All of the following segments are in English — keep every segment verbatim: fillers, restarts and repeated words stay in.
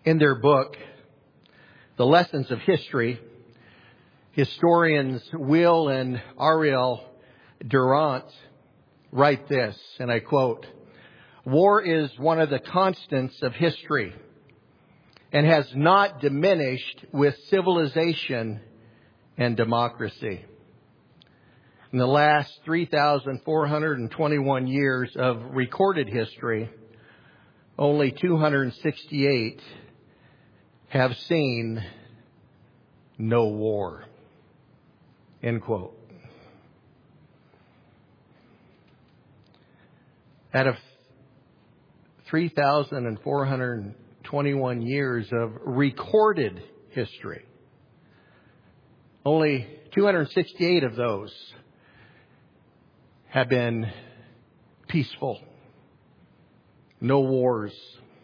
In their book, The Lessons of History, historians Will and Ariel Durant write this, and I quote, "War is one of the constants of history and has not diminished with civilization and democracy. In the last three thousand four hundred twenty-one years of recorded history, only two hundred sixty-eight have seen no war." End quote. Out of three thousand four hundred twenty-one years of recorded history, only two hundred sixty-eight of those have been peaceful. No wars.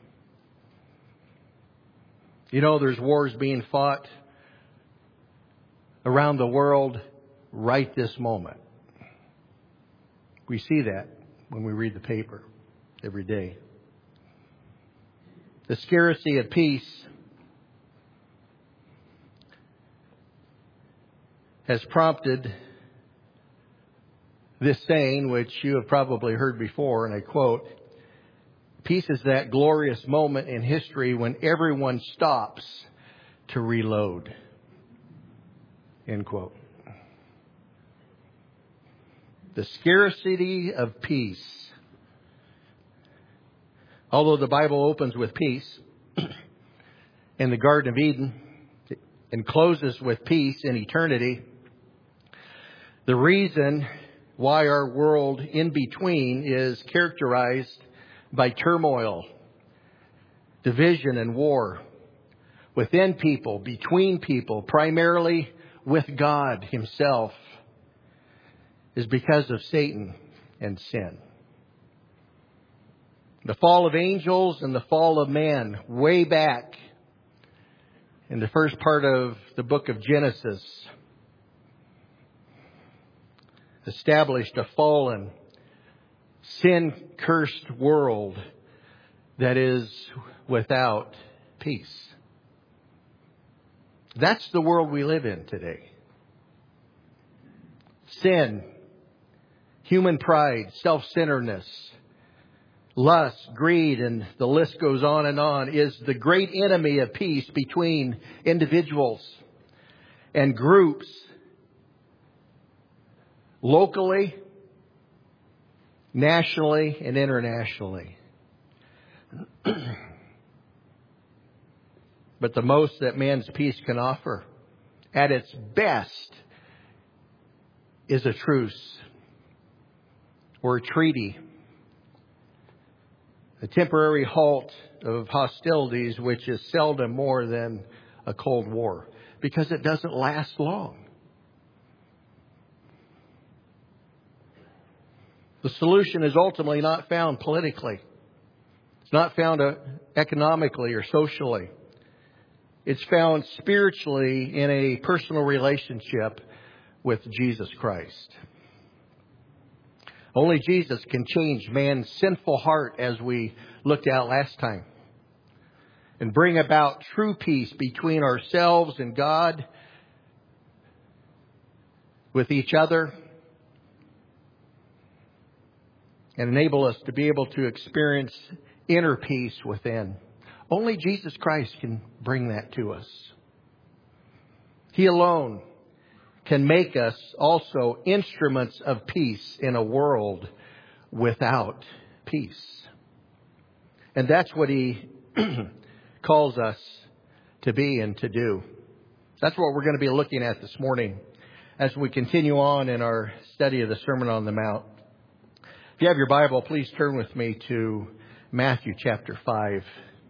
You know, there's wars being fought around the world right this moment. We see that when we read the paper every day. The scarcity of peace has prompted this saying, which you have probably heard before, and I quote, "Peace is that glorious moment in history when everyone stops to reload." End quote. The scarcity of peace. Although the Bible opens with peace in the Garden of Eden and closes with peace in eternity, the reason why our world in between is characterized by turmoil, division, and war within people, between people, primarily with God Himself, is because of Satan and sin. The fall of angels and the fall of man way back in the first part of the book of Genesis established a fallen, sin-cursed world that is without peace. That's the world we live in today. Sin, human pride, self-centeredness, lust, greed, and the list goes on and on, is the great enemy of peace between individuals and groups, locally, nationally, and internationally. But the most that man's peace can offer, at its best, is a truce or a treaty, a temporary halt of hostilities, which is seldom more than a Cold War, because it doesn't last long. The solution is ultimately not found politically. It's not found uh, economically or socially. It's found spiritually in a personal relationship with Jesus Christ. Only Jesus can change man's sinful heart, as we looked at last time, and bring about true peace between ourselves and God, with each other, and enable us to be able to experience inner peace within. Only Jesus Christ can bring that to us. He alone can make us also instruments of peace in a world without peace. And that's what He calls us to be and to do. That's what we're going to be looking at this morning as we continue on in our study of the Sermon on the Mount. If you have your Bible, please turn with me to Matthew chapter five.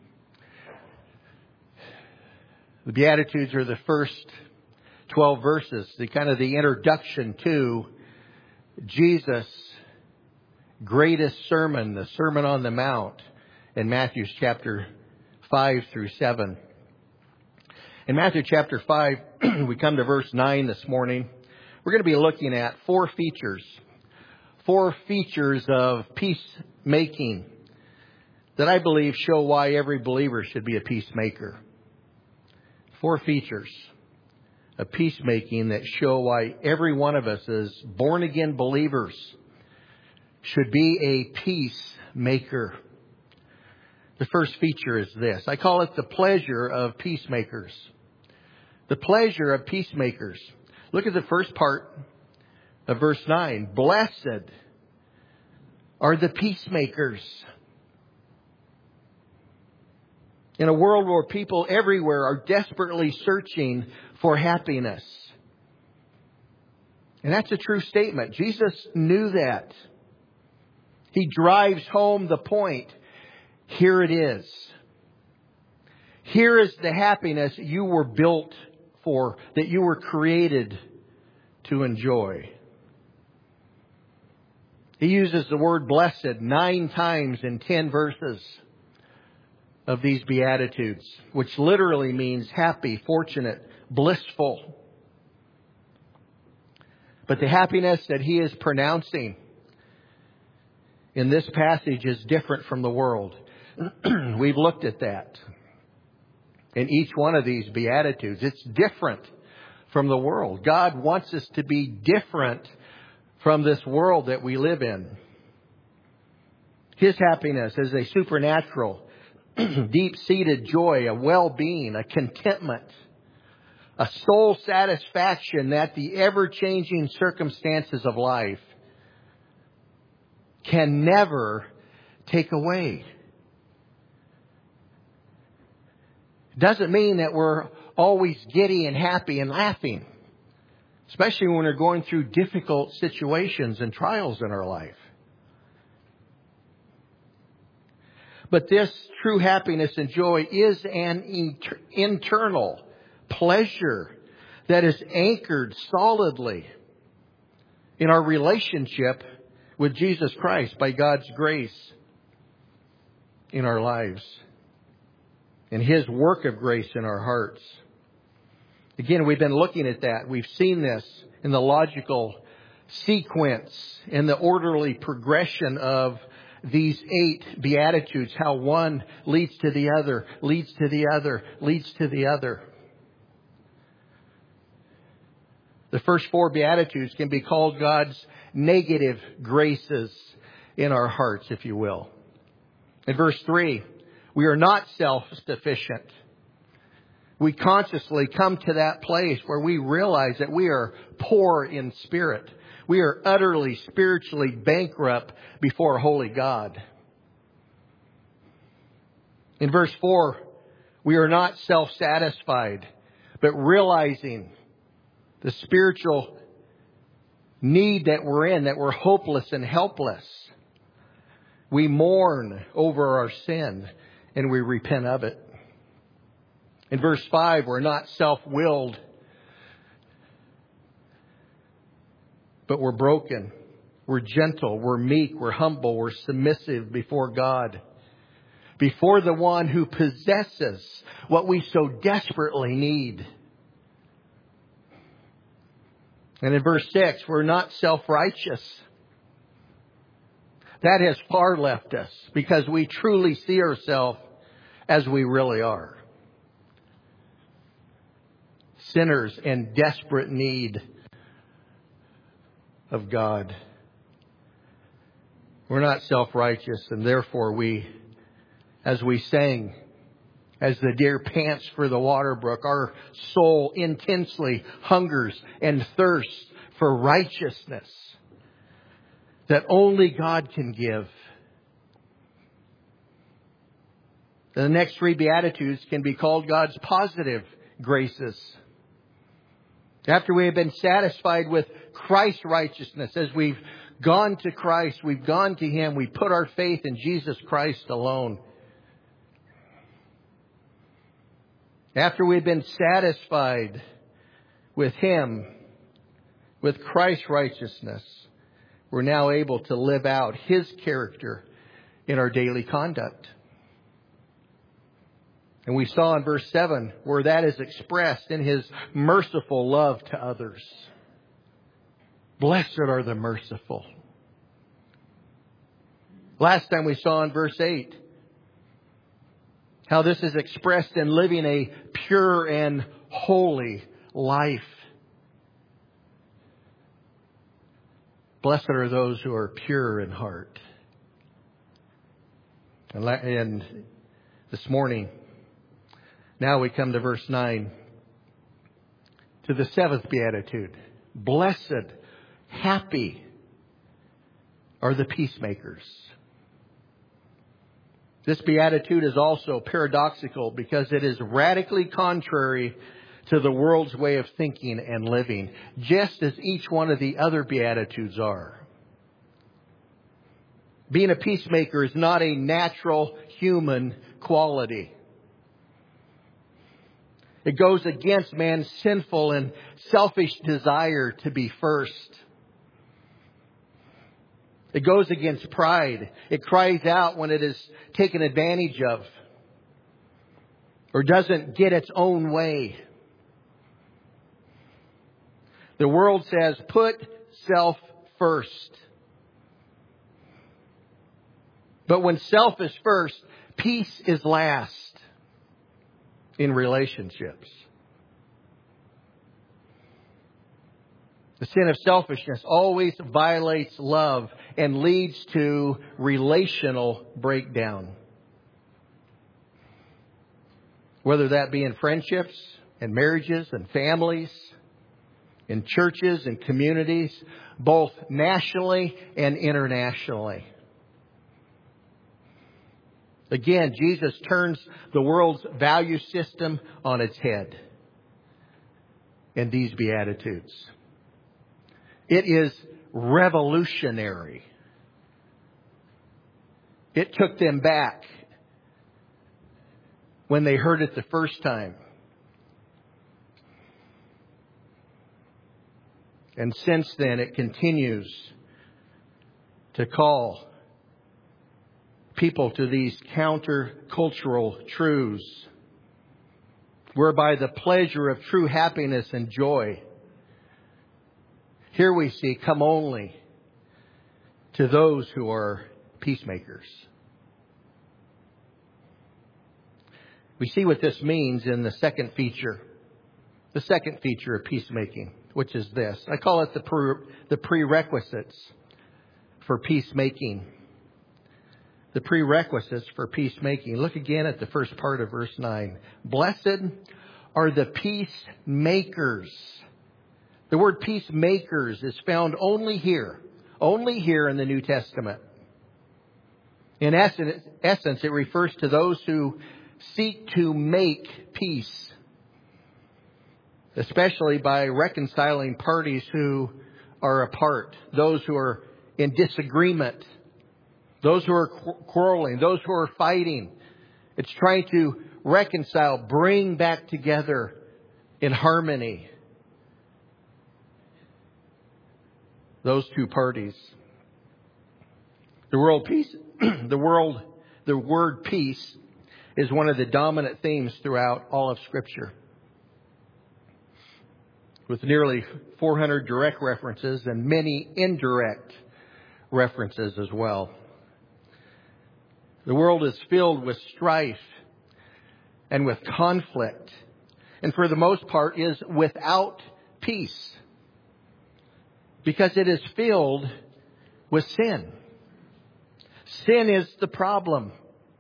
The Beatitudes are the first twelve verses, the kind of the introduction to Jesus' greatest sermon, the Sermon on the Mount, in Matthew chapter five through seven. In Matthew chapter five, we come to verse nine this morning. We're going to be looking at four features, four features of peacemaking that I believe show why every believer should be a peacemaker. Four features of peacemaking that show why every one of us as born-again believers should be a peacemaker. The first feature is this. I call it the pleasure of peacemakers. The pleasure of peacemakers. Look at the first part of verse nine. Blessed are the peacemakers. In a world where people everywhere are desperately searching for happiness. And that's a true statement. Jesus knew that. He drives home the point. Here it is. Here is the happiness you were built for, that you were created to enjoy. He uses the word blessed nine times in ten verses of these Beatitudes, which literally means happy, fortunate, blissful. But the happiness that he is pronouncing in this passage is different from the world. We've looked at that. In each one of these Beatitudes, it's different from the world. God wants us to be different from this world that we live in. His happiness is a supernatural, deep-seated joy, a well-being, a contentment, a soul satisfaction that the ever-changing circumstances of life can never take away. Doesn't mean that we're always giddy and happy and laughing, especially when we're going through difficult situations and trials in our life. But this true happiness and joy is an inter- internal pleasure that is anchored solidly in our relationship with Jesus Christ by God's grace in our lives and His work of grace in our hearts. Again, we've been looking at that. We've seen this in the logical sequence, in the orderly progression of these eight Beatitudes, how one leads to the other, leads to the other, leads to the other. The first four Beatitudes can be called God's negative graces in our hearts, if you will. In verse three, we are not self-sufficient. We consciously come to that place where we realize that we are poor in spirit. We are utterly spiritually bankrupt before a holy God. In verse four, we are not self-satisfied, but realizing the spiritual need that we're in, that we're hopeless and helpless. We mourn over our sin and we repent of it. In verse five, we're not self-willed, but we're broken. We're gentle. We're meek. We're humble. We're submissive before God. Before the one who possesses what we so desperately need. And in verse six, we're not self-righteous. That has far left us because we truly see ourselves as we really are. Sinners in desperate need of God. We're not self-righteous, and therefore we, as we sang, as the deer pants for the water brook, our soul intensely hungers and thirsts for righteousness that only God can give. The next three Beatitudes can be called God's positive graces. After we have been satisfied with Christ's righteousness, as we've gone to Christ, we've gone to Him, we put our faith in Jesus Christ alone. After we've been satisfied with Him, with Christ's righteousness, we're now able to live out His character in our daily conduct. And we saw in verse seven where that is expressed in His merciful love to others. Blessed are the merciful. Last time we saw in verse eight How this is expressed in living a pure and holy life. Blessed are those who are pure in heart. And, and this morning, now we come to verse nine. To the seventh beatitude. Blessed, happy are the peacemakers. This beatitude is also paradoxical because it is radically contrary to the world's way of thinking and living, just as each one of the other beatitudes are. Being a peacemaker is not a natural human quality. It goes against man's sinful and selfish desire to be first. It goes against pride. It cries out when it is taken advantage of or doesn't get its own way. The world says, put self first. But when self is first, peace is last in relationships. The sin of selfishness always violates love and leads to relational breakdown. Whether that be in friendships and marriages and families, in churches and communities, both nationally and internationally. Again, Jesus turns the world's value system on its head in these Beatitudes. It is revolutionary. It took them back when they heard it the first time. And since then, it continues to call people to these counter-cultural truths, whereby the pleasure of true happiness and joy, here we see, come only to those who are peacemakers. We see what this means in the second feature, the second feature of peacemaking, which is this. I call it the pre, the prerequisites for peacemaking. The prerequisites for peacemaking. Look again at the first part of verse nine. Blessed are the peacemakers. The word peacemakers is found only here, only here in the New Testament. In essence, essence, it refers to those who seek to make peace, especially by reconciling parties who are apart, those who are in disagreement, those who are quarreling, those who are fighting. It's trying to reconcile, bring back together in harmony those two parties. The world peace, the world, the word peace is one of the dominant themes throughout all of Scripture, with nearly four hundred direct references and many indirect references as well. The world is filled with strife and with conflict, and for the most part is without peace, because it is filled with sin. Sin is the problem.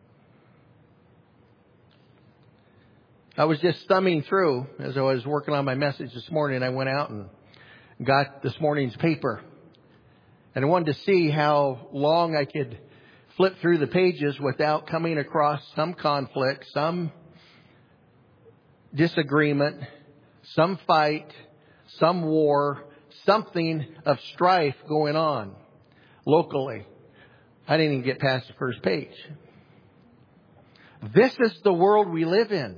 I was just thumbing through as I was working on my message this morning. I went out and got this morning's paper, and I wanted to see how long I could flip through the pages without coming across some conflict, some disagreement, some fight, some war, something of strife going on locally. I didn't even get past the first page. This is the world we live in.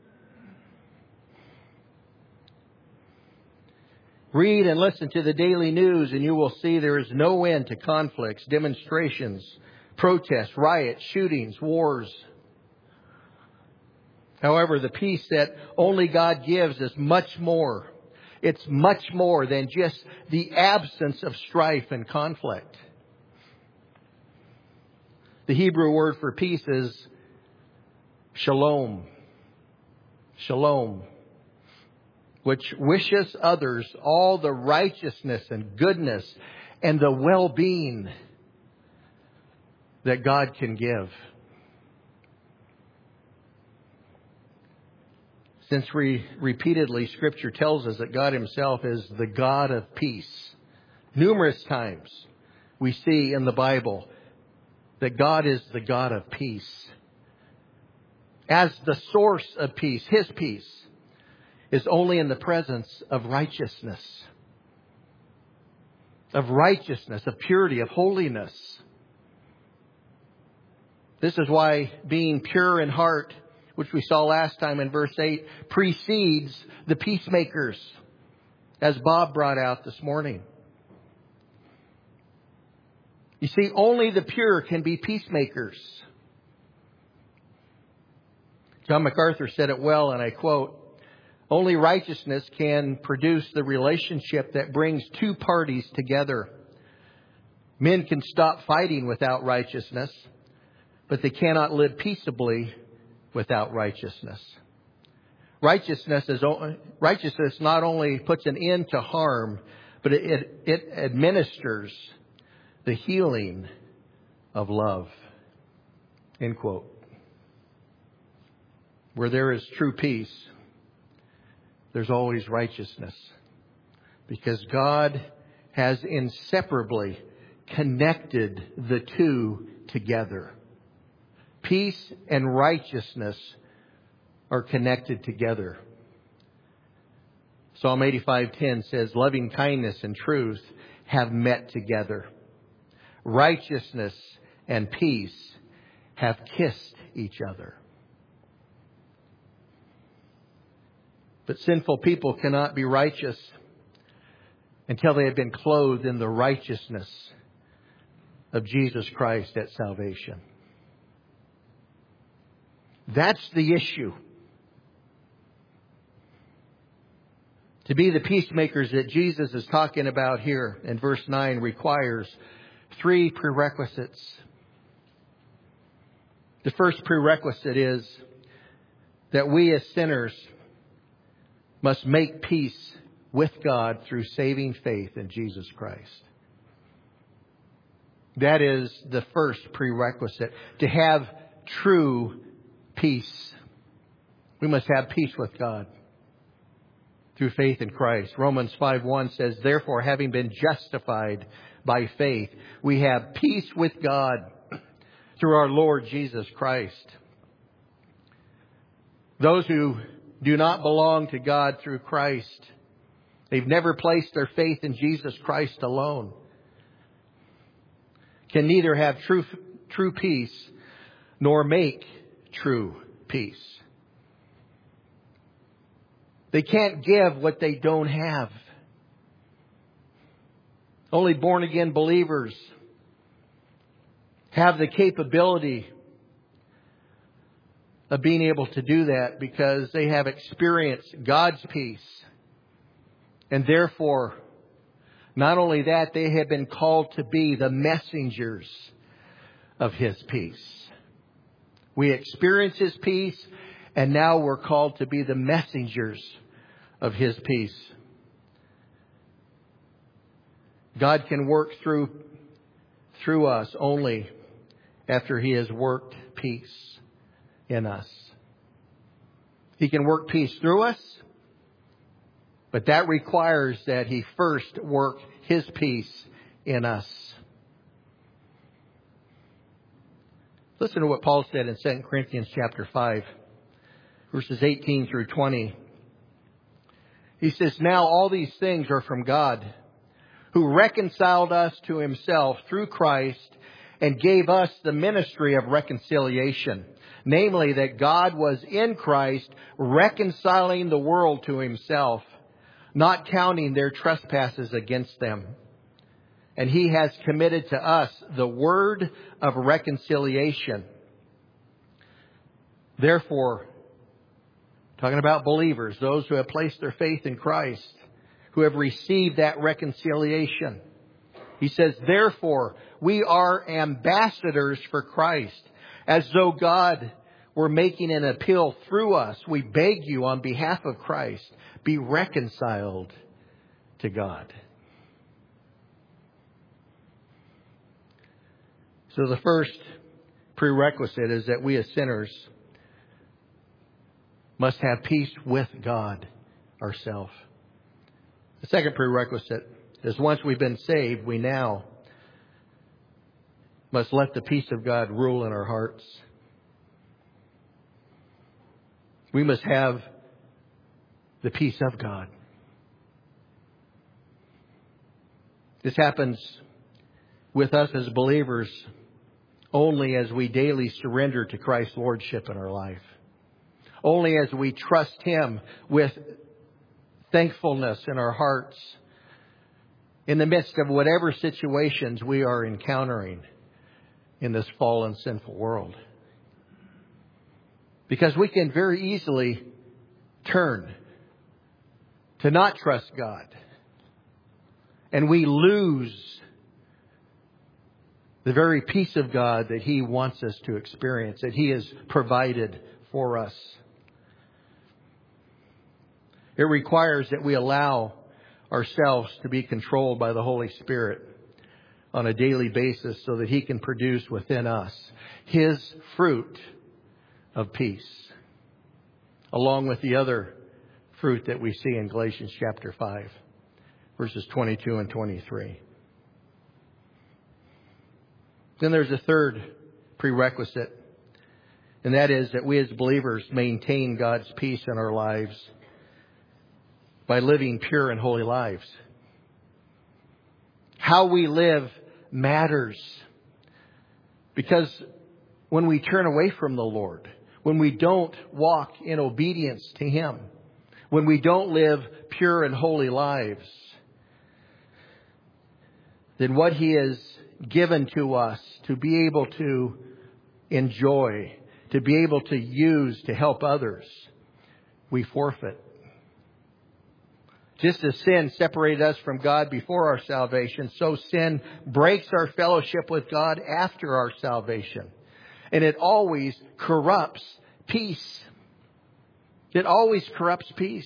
Read and listen to the daily news and you will see there is no end to conflicts, demonstrations, protests, riots, shootings, wars. However, the peace that only God gives is much more. It's much more than just the absence of strife and conflict. The Hebrew word for peace is Shalom. Shalom. Which wishes others all the righteousness and goodness and the well-being that God can give. Since we repeatedly Scripture tells us that God Himself is the God of peace. Numerous times we see in the Bible that God is the God of peace. As the source of peace, His peace is only in the presence of righteousness. Of righteousness, of purity, of holiness. This is why being pure in heart, which we saw last time in verse eight, precedes the peacemakers, as Bob brought out this morning. You see, only the pure can be peacemakers. John MacArthur said it well, and I quote, "Only righteousness can produce the relationship that brings two parties together. Men can stop fighting without righteousness, but they cannot live peaceably without righteousness." Righteousness is righteousness not only puts an end to harm, but it, it, it administers the healing of love. End quote. Where there is true peace, there's always righteousness. Because God has inseparably connected the two together. Peace and righteousness are connected together. Psalm eighty-five ten says, "Loving kindness and truth have met together. Righteousness and peace have kissed each other." But sinful people cannot be righteous until they have been clothed in the righteousness of Jesus Christ at salvation. That's the issue. To be the peacemakers that Jesus is talking about here in verse nine requires three prerequisites. The first prerequisite is that we as sinners must make peace with God through saving faith in Jesus Christ. That is the first prerequisite. To have true peace, we must have peace with God through faith in Christ. Romans five one says, "Therefore, having been justified by faith, we have peace with God through our Lord Jesus Christ." Those who do not belong to God through Christ, they've never placed their faith in Jesus Christ alone, can neither have true, true peace nor make true peace. They can't give what they don't have. Only born-again believers have the capability of being able to do that because they have experienced God's peace. And therefore, not only that, they have been called to be the messengers of His peace. We experience His peace, and now we're called to be the messengers of His peace. God can work through, through us only after He has worked peace in us. He can work peace through us, but that requires that He first work His peace in us. Listen to what Paul said in Second Corinthians chapter five, verses eighteen through twenty. He says, "Now all these things are from God, who reconciled us to Himself through Christ and gave us the ministry of reconciliation. Namely, that God was in Christ reconciling the world to Himself, not counting their trespasses against them. And He has committed to us the word of reconciliation. Therefore," talking about believers, those who have placed their faith in Christ, who have received that reconciliation. He says, "Therefore, we are ambassadors for Christ, as though God we're making an appeal through us. We beg you on behalf of Christ, be reconciled to God. So the first prerequisite is that we as sinners must have peace with God ourselves. The second prerequisite is once we've been saved, we now must let the peace of God rule in our hearts. We must have the peace of God. This happens with us as believers only as we daily surrender to Christ's lordship in our life. Only as we trust Him with thankfulness in our hearts in the midst of whatever situations we are encountering in this fallen, sinful world. Because we can very easily turn to not trust God. And we lose the very peace of God that He wants us to experience, that He has provided for us. It requires that we allow ourselves to be controlled by the Holy Spirit on a daily basis so that He can produce within us His fruit of peace, along with the other fruit that we see in Galatians chapter five, verses twenty-two and twenty-three. Then there's a third prerequisite, and that is that we as believers maintain God's peace in our lives by living pure and holy lives. How we live matters, because when we turn away from the Lord, when we don't walk in obedience to Him, when we don't live pure and holy lives, then what He has given to us to be able to enjoy, to be able to use to help others, we forfeit. Just as sin separated us from God before our salvation, so sin breaks our fellowship with God after our salvation. And it always corrupts peace. It always corrupts peace.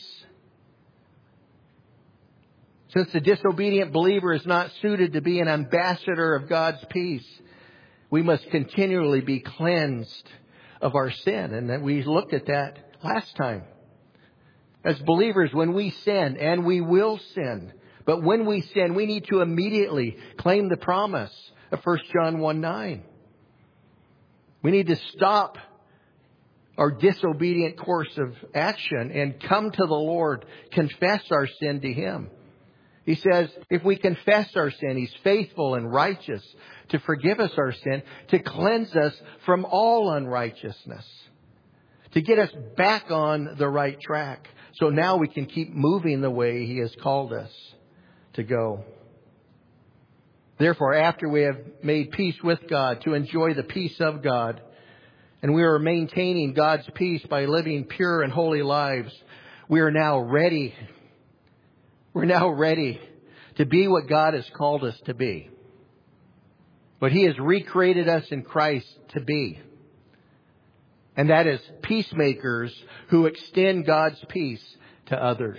Since the disobedient believer is not suited to be an ambassador of God's peace, we must continually be cleansed of our sin. And that we looked at that last time. As believers, when we sin, and we will sin, but when we sin, we need to immediately claim the promise of First John one nine. We need to stop our disobedient course of action and come to the Lord, confess our sin to Him. He says, if we confess our sin, He's faithful and righteous to forgive us our sin, to cleanse us from all unrighteousness, to get us back on the right track. So now we can keep moving the way He has called us to go. Therefore, after we have made peace with God, to enjoy the peace of God, and we are maintaining God's peace by living pure and holy lives, we are now ready. We're now ready to be what God has called us to be. What He has recreated us in Christ to be. And that is peacemakers who extend God's peace to others.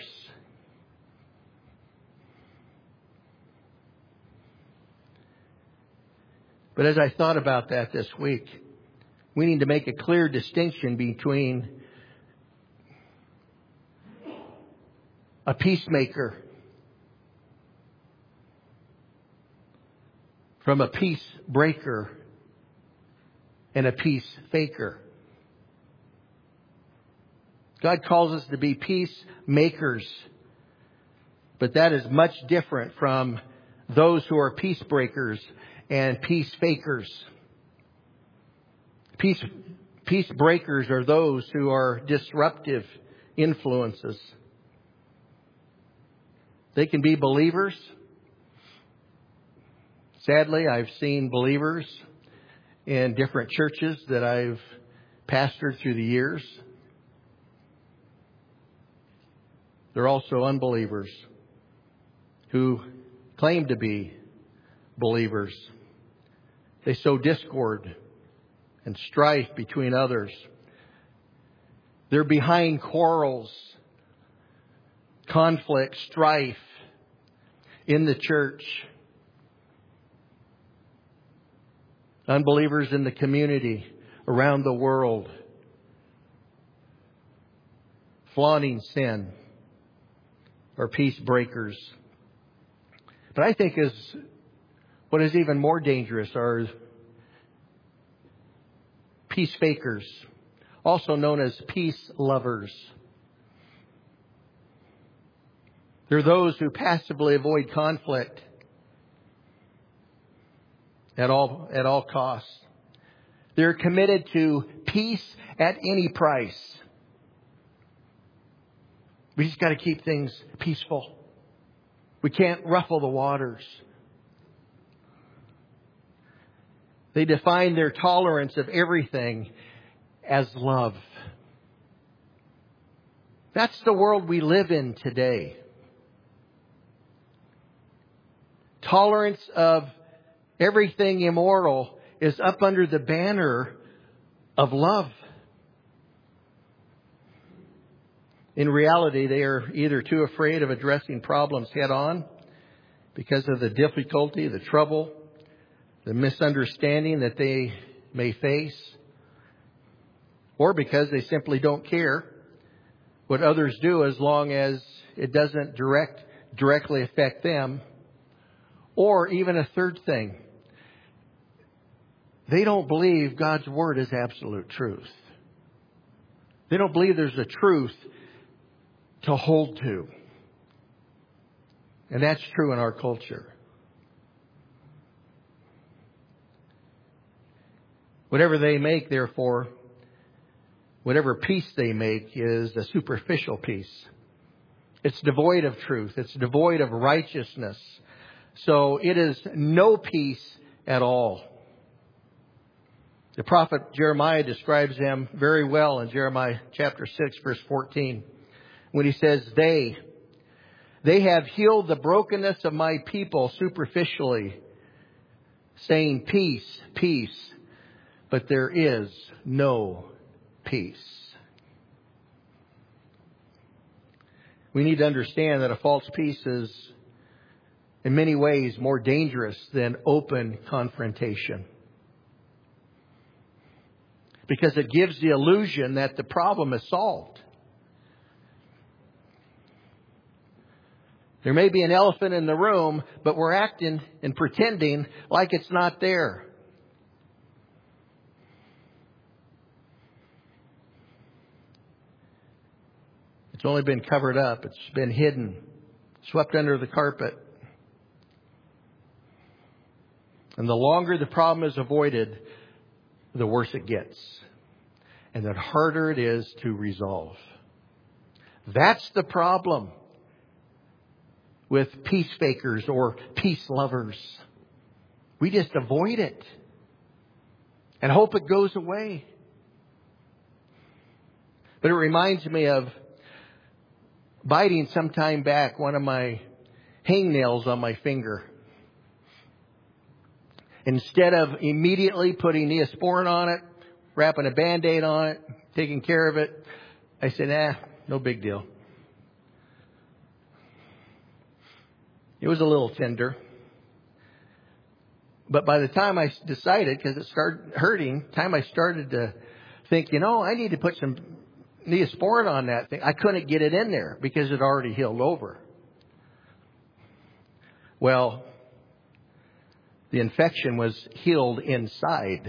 But as I thought about that this week, we need to make a clear distinction between a peacemaker from a peace breaker and a peace faker. God calls us to be peacemakers, but that is much different from those who are peace breakers and peace fakers. Peace, peace breakers are those who are disruptive influences. They can be believers. Sadly, I've seen believers in different churches that I've pastored through the years. There are also unbelievers who claim to be believers. They sow discord and strife between others They're behind quarrels, conflict, strife in the church. Unbelievers in the community around the world, flaunting sin, or peace breakers. But I think is what is even more dangerous are peace fakers, also known as peace lovers. They're those who passively avoid conflict at all at all costs. They're committed to peace at any price. We just got to keep things peaceful. We can't ruffle the waters. They define their tolerance of everything as love. That's the world we live in today. Tolerance of everything immoral is up under the banner of love. In reality, they are either too afraid of addressing problems head on because of the difficulty, the trouble, the misunderstanding that they may face, or because they simply don't care what others do as long as it doesn't direct directly affect them. Or even a third thing, they don't believe God's Word is absolute truth. They don't believe there's a truth to hold to. And that's true in our culture. Whatever they make, therefore, whatever peace they make is a superficial peace. It's devoid of truth. It's devoid of righteousness. So it is no peace at all. The prophet Jeremiah describes them very well in Jeremiah chapter six, verse fourteen, when he says, They, they have healed the brokenness of my people superficially, saying peace, peace, but there is no peace. We need to understand that a false peace is in many ways more dangerous than open confrontation. Because it gives the illusion that the problem is solved. There may be an elephant in the room, but we're acting and pretending like it's not there. It's only been covered up. It's been hidden, swept under the carpet. And the longer the problem is avoided, the worse it gets. And the harder it is to resolve. That's the problem with peace fakers or peace lovers. We just avoid it and hope it goes away. But it reminds me of biting some time back one of my hangnails on my finger. Instead of immediately putting Neosporin on it, wrapping a Band-Aid on it, taking care of it, I said, nah, no big deal. It was a little tender. But by the time I decided, because it started hurting, time I started to think, you know, I need to put some Neosporin on that thing. I couldn't get it in there because it already healed over. Well, the infection was healed inside.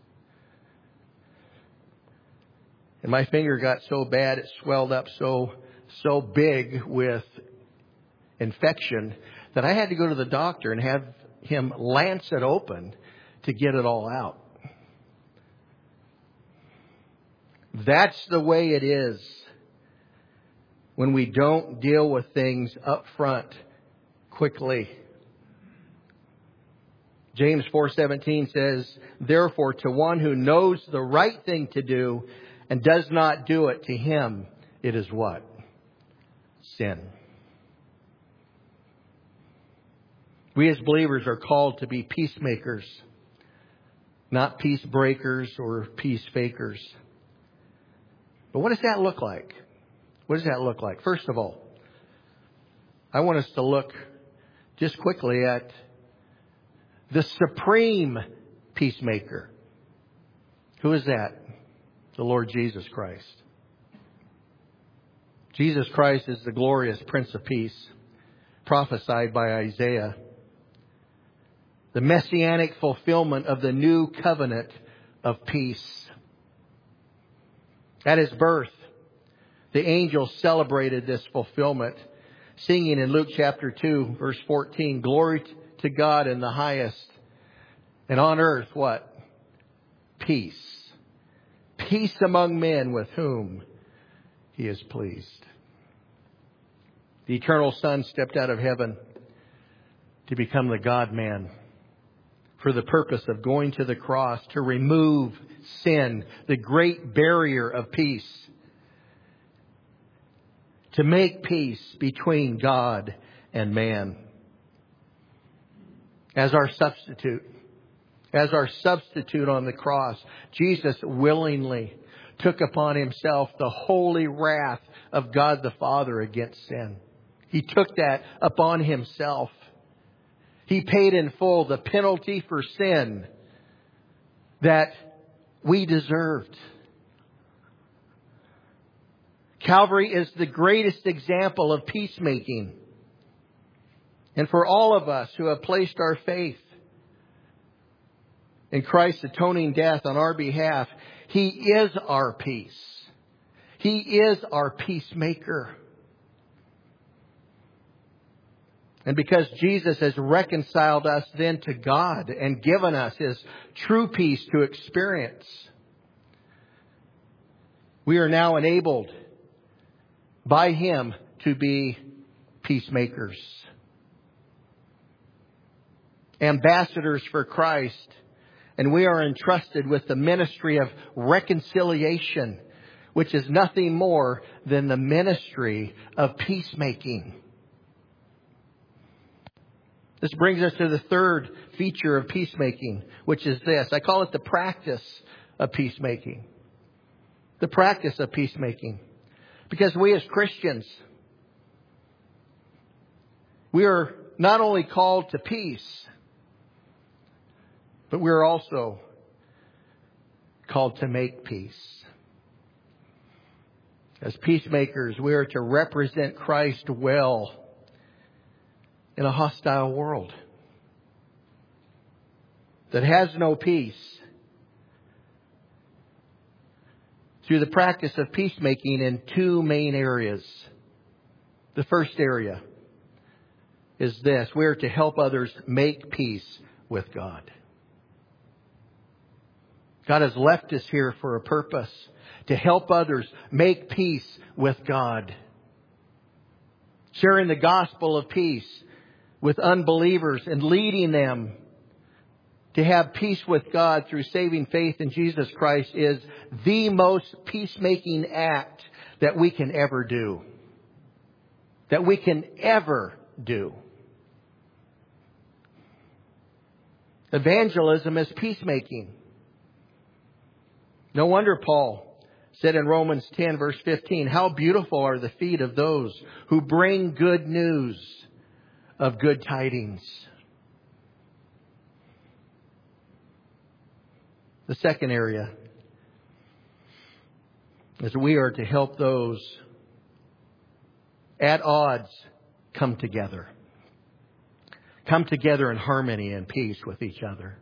And my finger got so bad, it swelled up so, so big with infection that I had to go to the doctor and have him lance it open to get it all out. That's the way it is when we don't deal with things up front quickly. James four seventeen says, Therefore, to one who knows the right thing to do and does not do it, to him it is what? Sin. We as believers are called to be peacemakers, not peace breakers or peace fakers. But what does that look like? What does that look like? First of all, I want us to look just quickly at the supreme peacemaker. Who is that? The Lord Jesus Christ. Jesus Christ is the glorious Prince of Peace, prophesied by Isaiah. The messianic fulfillment of the new covenant of peace. At His birth, the angels celebrated this fulfillment, singing in Luke chapter two, verse fourteen, "Glory to God in the highest, and on earth," what? Peace. Peace among men with whom He is pleased. The eternal Son stepped out of heaven to become the God-man for the purpose of going to the cross to remove sin, the great barrier of peace, to make peace between God and man. As our substitute, as our substitute on the cross, Jesus willingly took upon Himself the holy wrath of God the Father against sin. He took that upon Himself. He paid in full the penalty for sin that we deserved. Calvary is the greatest example of peacemaking. And for all of us who have placed our faith in Christ's atoning death on our behalf, He is our peace. He is our peacemaker. And because Jesus has reconciled us then to God and given us His true peace to experience, we are now enabled by Him to be peacemakers. Ambassadors for Christ. And we are entrusted with the ministry of reconciliation, which is nothing more than the ministry of peacemaking. This brings us to the third feature of peacemaking, which is this. I call it the practice of peacemaking. The practice of peacemaking. Because we as Christians, we are not only called to peace, but we are also called to make peace. As peacemakers, we are to represent Christ well in a hostile world that has no peace. Through the practice of peacemaking in two main areas. The first area is this. We are to help others make peace with God. God has left us here for a purpose. To help others make peace with God. Sharing the gospel of peace with unbelievers and leading them to have peace with God through saving faith in Jesus Christ is the most peacemaking act that we can ever do. That we can ever do. Evangelism is peacemaking. No wonder Paul said in Romans ten verse fifteen, "How beautiful are the feet of those who bring good news of good tidings." The second area is we are to help those at odds come together. Come together in harmony and peace with each other.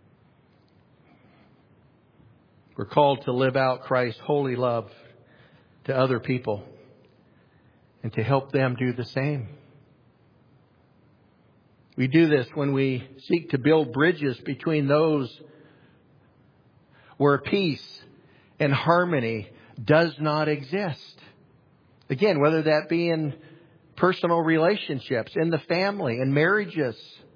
We're called to live out Christ's holy love to other people and to help them do the same. We do this when we seek to build bridges between those where peace and harmony does not exist. Again, whether that be in personal relationships, in the family, in marriages,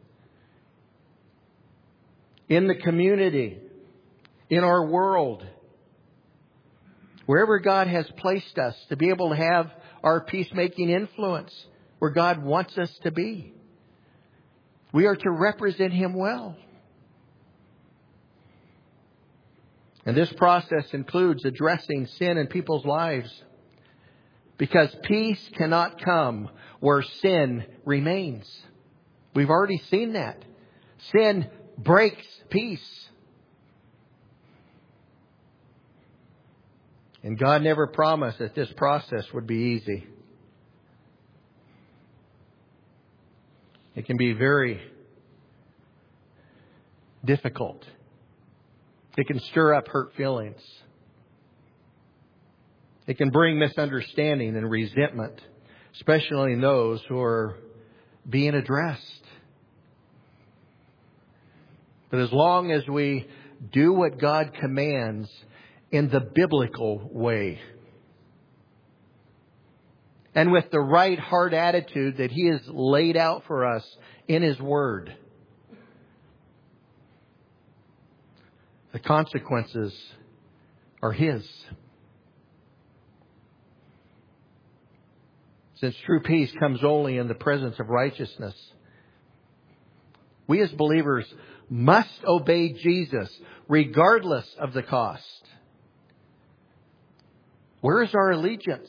in the community, in our world. Wherever God has placed us to be able to have our peacemaking influence, where God wants us to be. We are to represent Him well. And this process includes addressing sin in people's lives, because peace cannot come where sin remains. We've already seen that. Sin breaks peace. And God never promised that this process would be easy. It can be very difficult. It can stir up hurt feelings. It can bring misunderstanding and resentment, especially in those who are being addressed. But as long as we do what God commands in the biblical way, and with the right heart attitude that He has laid out for us in His Word, the consequences are His. Since true peace comes only in the presence of righteousness, we as believers must obey Jesus regardless of the cost. Where is our allegiance?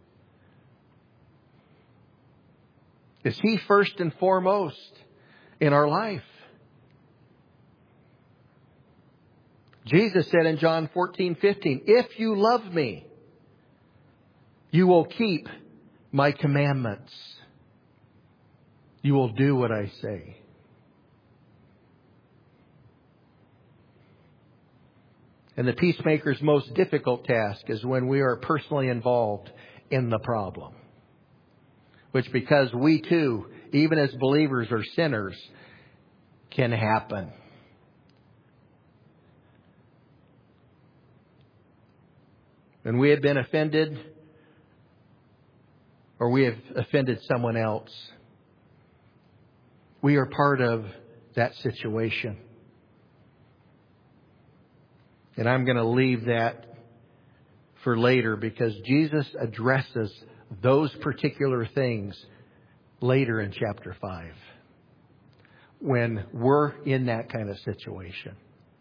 Is He first and foremost in our life? Jesus said in John fourteen fifteen, "If you love me, you will keep my commandments. You will do what I say." And the peacemaker's most difficult task is when we are personally involved in the problem. Which, because we too, even as believers, are sinners, can happen. When we have been offended, or we have offended someone else, we are part of that situation. And I'm going to leave that for later, because Jesus addresses those particular things later in chapter five, when we're in that kind of situation.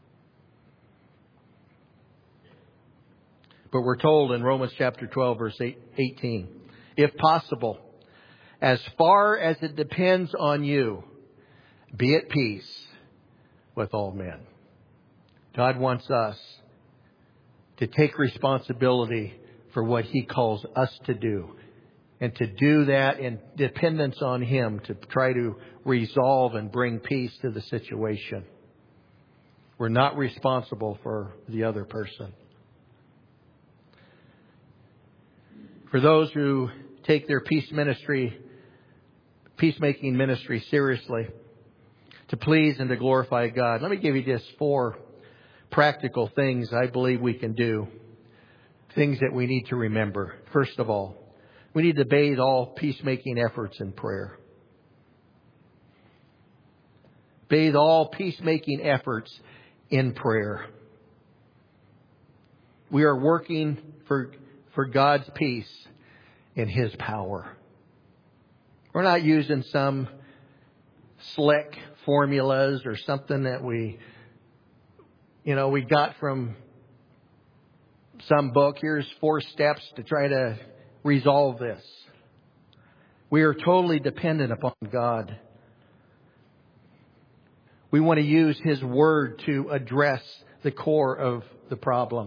But we're told in Romans chapter twelve, verse eighteen, "If possible, as far as it depends on you, be at peace with all men." God wants us to take responsibility for what He calls us to do, and to do that in dependence on Him to try to resolve and bring peace to the situation. We're not responsible for the other person. For those who take their peace ministry, peacemaking ministry seriously, to please and to glorify God, let me give you just four practical things I believe we can do. Things that we need to remember. First of all, we need to bathe all peacemaking efforts in prayer. Bathe all peacemaking efforts in prayer. We are working for, for God's peace in His power. We're not using some slick formulas or something that we, you know, we got from some book. Here's four steps to try to resolve this. We are totally dependent upon God. We want to use His Word to address the core of the problem.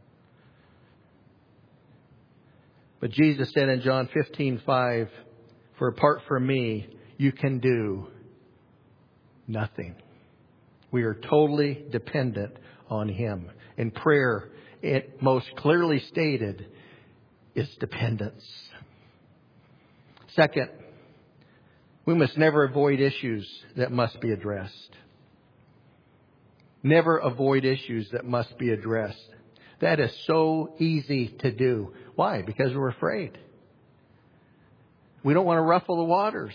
But Jesus said in John fifteen five, "For apart from me, you can do nothing." We are totally dependent on Him. In prayer, it most clearly stated, is dependence. Second, we must never avoid issues that must be addressed. Never avoid issues that must be addressed. That is so easy to do. Why? Because we're afraid. We don't want to ruffle the waters.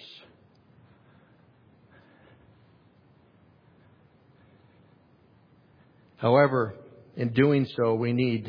However, in doing so, we need,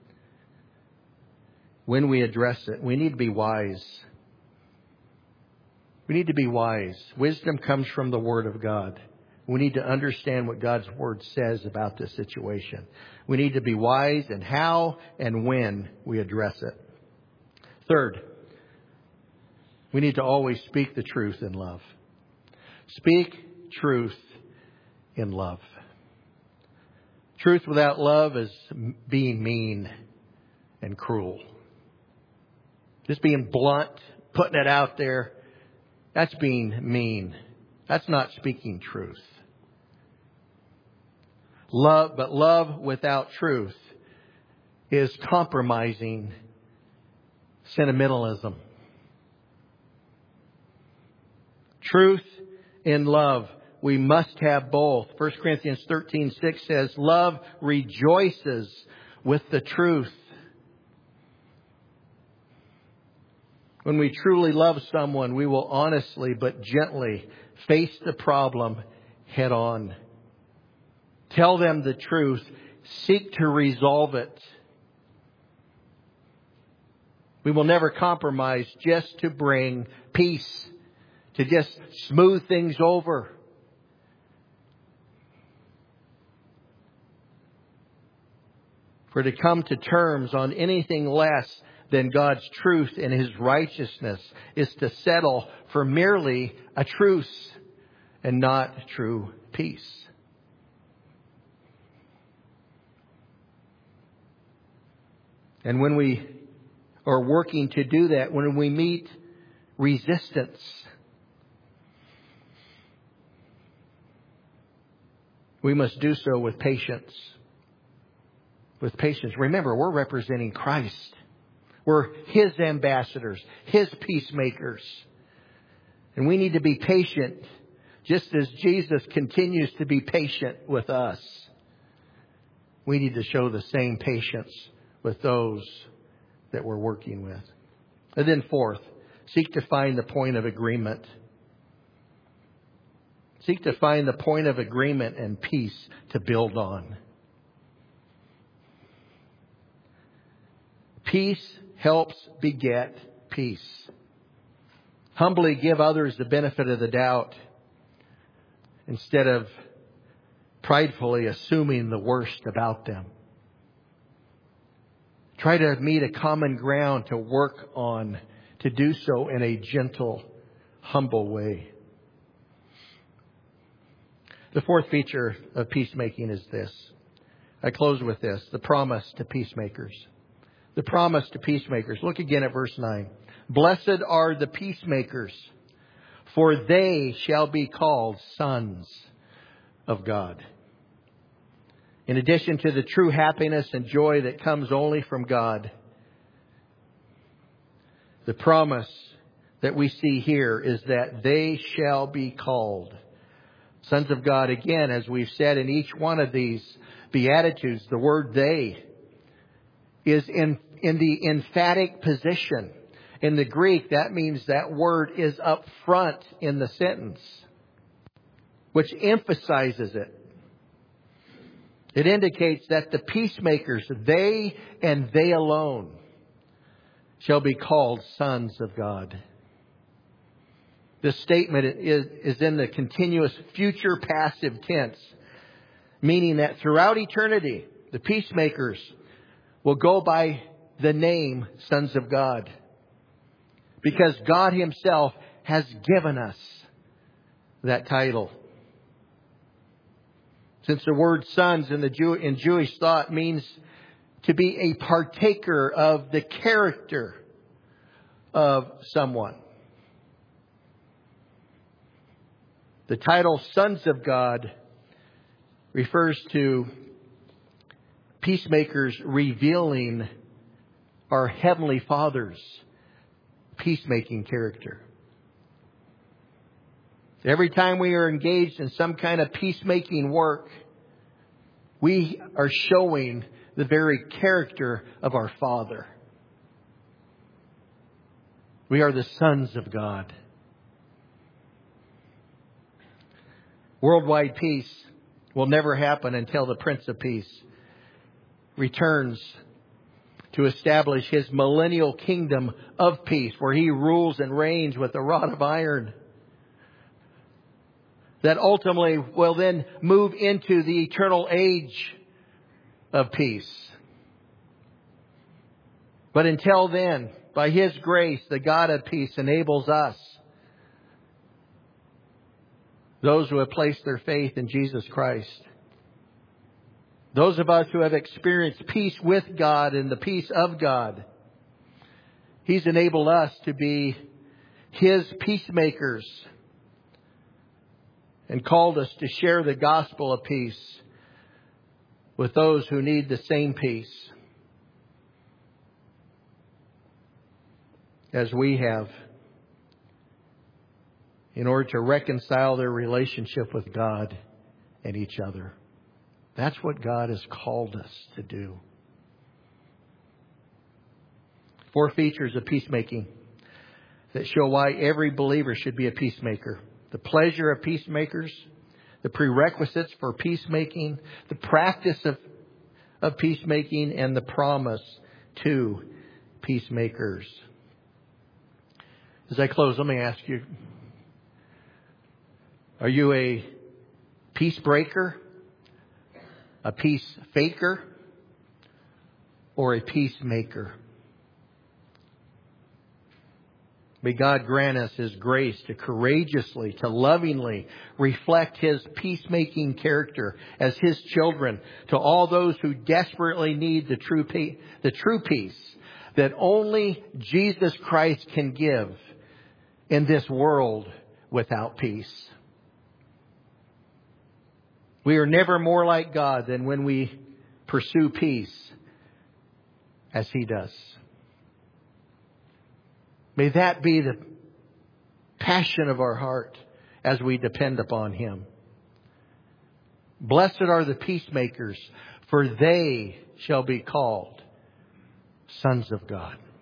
when we address it, we need to be wise. We need to be wise. Wisdom comes from the Word of God. We need to understand what God's Word says about this situation. We need to be wise in how and when we address it. Third, we need to always speak the truth in love. Speak truth in love. Truth without love is being mean and cruel. Just being blunt, putting it out there, that's being mean. That's not speaking truth. Love, but love without truth is compromising sentimentalism. Truth in love. We must have both. First Corinthians thirteen six says, love rejoices with the truth. When we truly love someone, we will honestly but gently face the problem head on. Tell them the truth. Seek to resolve it. We will never compromise just to bring peace, to just smooth things over. For to come to terms on anything less than God's truth and His righteousness is to settle for merely a truce and not true peace. And when we are working to do that, when we meet resistance, we must do so with patience. With patience. Remember, we're representing Christ. We're His ambassadors, His peacemakers. And we need to be patient, just as Jesus continues to be patient with us. We need to show the same patience with those that we're working with. And then fourth, seek to find the point of agreement. Seek to find the point of agreement and peace to build on. Peace helps beget peace. Humbly give others the benefit of the doubt instead of pridefully assuming the worst about them. Try to meet a common ground to work on, to do so in a gentle, humble way. The fourth feature of peacemaking is this. I close with this, the promise to peacemakers. The promise to peacemakers. Look again at verse nine. Blessed are the peacemakers, for they shall be called sons of God. In addition to the true happiness and joy that comes only from God, the promise that we see here is that they shall be called sons of God. Again, as we've said in each one of these Beatitudes, the word they is in, in the emphatic position. In the Greek, that means that word is up front in the sentence, which emphasizes it. It indicates that the peacemakers, they and they alone, shall be called sons of God. This statement is, is in the continuous future passive tense, meaning that throughout eternity, the peacemakers will go by the name sons of God, because God Himself has given us that title. Since the word sons in the Jew, in Jewish thought means to be a partaker of the character of someone. The title Sons of God refers to peacemakers revealing our Heavenly Father's peacemaking character. Every time we are engaged in some kind of peacemaking work, we are showing the very character of our Father. We are the sons of God. Worldwide peace will never happen until the Prince of Peace returns to establish His millennial kingdom of peace, where He rules and reigns with a rod of iron. that ultimately will then move into the eternal age of peace. But until then, by His grace, the God of peace enables us, those who have placed their faith in Jesus Christ, those of us who have experienced peace with God and the peace of God, He's enabled us to be His peacemakers and called us to share the gospel of peace with those who need the same peace as we have, in order to reconcile their relationship with God and each other. That's what God has called us to do. Four features of peacemaking that show why every believer should be a peacemaker. The pleasure of peacemakers, the prerequisites for peacemaking, the practice of, of peacemaking, and the promise to peacemakers. As I close, let me ask you, are you a peace breaker, a peace faker, or a peacemaker? May God grant us His grace to courageously, to lovingly reflect His peacemaking character as His children to all those who desperately need the true peace, the true peace that only Jesus Christ can give in this world without peace. We are never more like God than when we pursue peace as He does. May that be the passion of our heart as we depend upon Him. Blessed are the peacemakers, for they shall be called sons of God.